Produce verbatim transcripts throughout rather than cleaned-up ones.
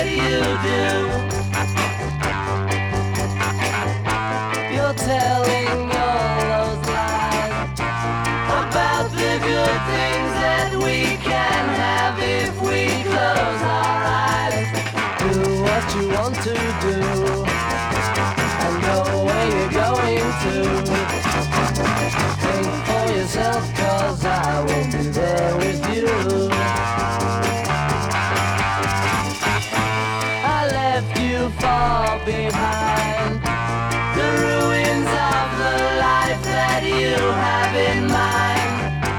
that you do. You're telling all those lies about the good things that we can have if we close our eyes. Do what you want to do and go where you're going to. Think for yourself, cause I won't be there with you. I left you far behind, the ruins of the life that you have in mind.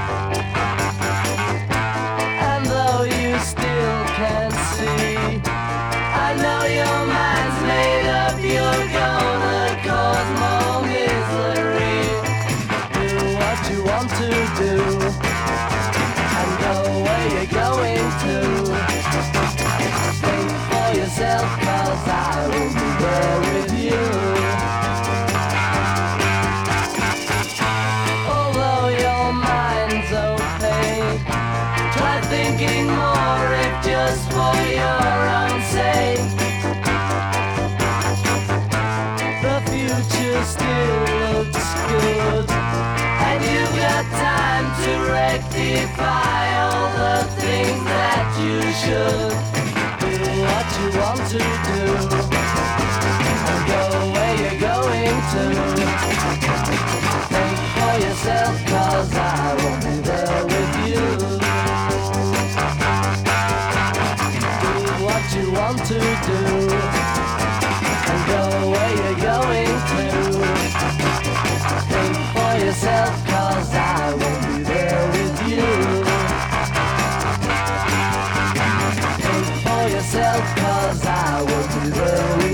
And though you still can't see, I know your mind's made up, you're gonna cause more misery. Do what you want to do and go where you're going to. Think for yourself, cause I will be there with you. Although your mind's opaque, try thinking more if just for your own sake. The future still looks good, and you've got time to rectify all the things that you should. Do what you want to do and go where you're going to. Think for yourself, cause I won't be there with you. Do what you want to do and go where you're going to. Think for yourself, cause I won't be there with you. Think for yourself, cause I won't be there with you.